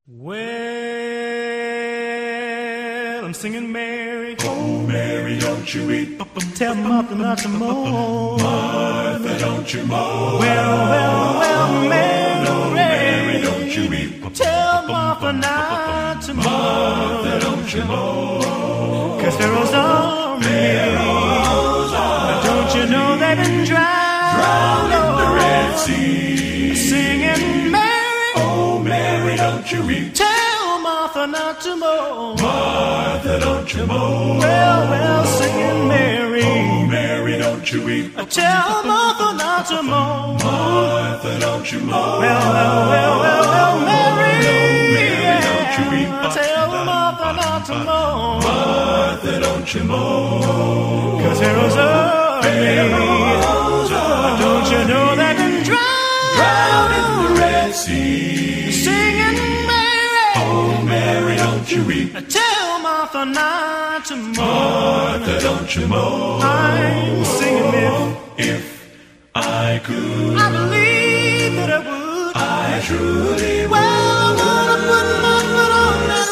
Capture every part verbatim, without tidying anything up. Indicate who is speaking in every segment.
Speaker 1: Well, I'm singing Mary.
Speaker 2: Oh, Mary, don't you weep.
Speaker 1: Tell Martha not to moan.
Speaker 2: Martha, don't you moan.
Speaker 1: Well, well, well, Mary.
Speaker 2: Oh, Mary, don't you weep.
Speaker 1: Tell Martha not to moan.
Speaker 2: Martha, don't you moan.
Speaker 1: Cause Pharaoh's army.
Speaker 2: Pharaoh's army.
Speaker 1: Don't you know they've been drowned?
Speaker 2: Drowned in the Red Sea.
Speaker 1: Singing Mary.
Speaker 2: Oh, Mary, don't you weep.
Speaker 1: Tell Martha not to moan.
Speaker 2: Martha, don't you moan.
Speaker 1: Well, well, singing Mary.
Speaker 2: Oh, Mary, don't you weep.
Speaker 1: Tell Martha not to moan.
Speaker 2: Martha, don't you moan.
Speaker 1: Well, well, well, well, well, Mary.
Speaker 2: Mary, don't you weep.
Speaker 1: Tell Martha not to moan.
Speaker 2: Martha, don't you moan.
Speaker 1: Cause Pharaoh's army.
Speaker 2: Pharaoh's army.
Speaker 1: Don't you know they've been drowned?
Speaker 2: Drowned in the Red Sea.
Speaker 1: Singing Mary.
Speaker 2: Oh, Mary, don't you weep.
Speaker 1: Tell Martha not to moan.
Speaker 2: Martha, don't you moan.
Speaker 1: I'm singing it.
Speaker 2: If I could,
Speaker 1: I believe that I would.
Speaker 2: I truly would.
Speaker 1: Well, I'm gonna put my foot on that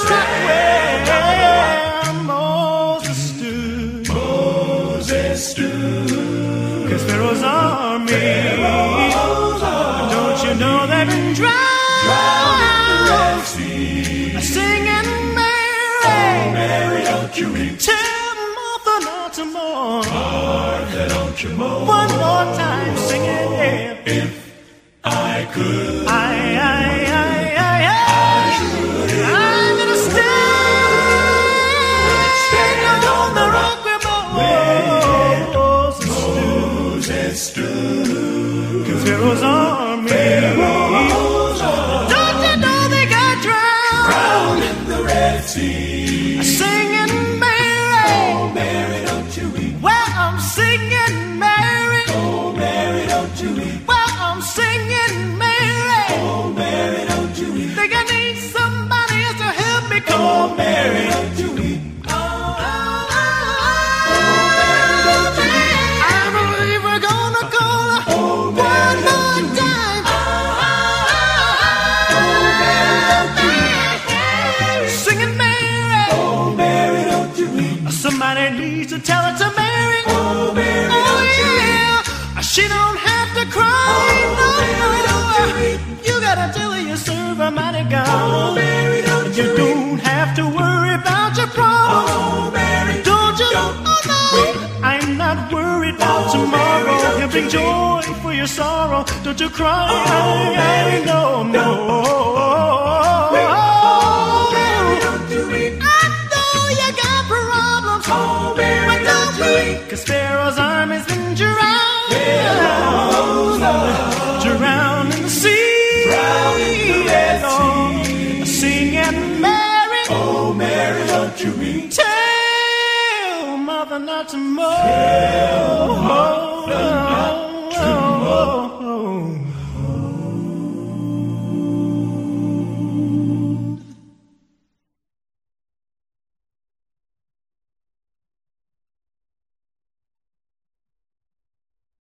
Speaker 1: rock where Moses stood.
Speaker 2: Moses stood.
Speaker 1: Cause Pharaoh's army.
Speaker 2: Pharaoh's army.
Speaker 1: Don't you know they've been drowned?
Speaker 2: Drowned in the Red Sea.
Speaker 1: Singing Mary.
Speaker 2: Oh, Mary, don't you weep.
Speaker 1: Tell Martha not to moan.
Speaker 2: Martha, don't you moan.
Speaker 1: One more time, singing it.
Speaker 2: If I could,
Speaker 1: I, I, I, I, I,
Speaker 2: truly
Speaker 1: I'm gonna stand, stand on the rock where Moses stood.
Speaker 2: Moses stood.
Speaker 1: Cause Pharaoh's army.
Speaker 2: Pharaoh's army.
Speaker 1: Don't you know they got drowned?
Speaker 2: Drowned in the Red Sea.
Speaker 1: Singing Mary.
Speaker 2: Oh, Mary, don't you weep.
Speaker 1: Well, I'm singing Mary.
Speaker 2: Oh, Mary, don't you weep.
Speaker 1: Well, I'm singing Mary.
Speaker 2: Oh, Mary, don't you weep.
Speaker 1: Think I need somebody else to help me
Speaker 2: Oh,
Speaker 1: call
Speaker 2: Mary,
Speaker 1: Mary.
Speaker 2: don't you weep.
Speaker 1: Oh, I believe we're gonna call her
Speaker 2: Oh, Mary,
Speaker 1: one
Speaker 2: don't
Speaker 1: more
Speaker 2: you weep.
Speaker 1: time. Singing Mary.
Speaker 2: Oh, Mary, don't you weep.
Speaker 1: Somebody needs to tell her to marry.
Speaker 2: Oh, Mary,
Speaker 1: Oh,
Speaker 2: don't you weep.
Speaker 1: yeah. She don't have to cry.
Speaker 2: Oh,
Speaker 1: no,
Speaker 2: Mary, don't you weep.
Speaker 1: You gotta tell her you serve a mighty God.
Speaker 2: Oh, Mary, don't you
Speaker 1: You
Speaker 2: weep.
Speaker 1: don't have to worry about your problems.
Speaker 2: Oh, Mary,
Speaker 1: Don't you?
Speaker 2: don't
Speaker 1: Oh, no.
Speaker 2: weep.
Speaker 1: I'm not worried about
Speaker 2: Oh,
Speaker 1: tomorrow.
Speaker 2: Mary, don't
Speaker 1: He'll bring
Speaker 2: you
Speaker 1: joy for your sorrow. Don't you cry.
Speaker 2: Oh, Mary,
Speaker 1: no, no.
Speaker 2: Mary, don't you weep.
Speaker 1: I know you got problems.
Speaker 2: Oh, Mary,
Speaker 1: but
Speaker 2: don't you weep.
Speaker 1: Cause Pharaoh's army's been drowned.
Speaker 2: Pharaoh's army.
Speaker 1: Drowned in the sea.
Speaker 2: Drowned in the Red
Speaker 1: Lord. Singing Mary.
Speaker 2: Oh, Mary, don't you weep.
Speaker 1: Tell mother not to moan.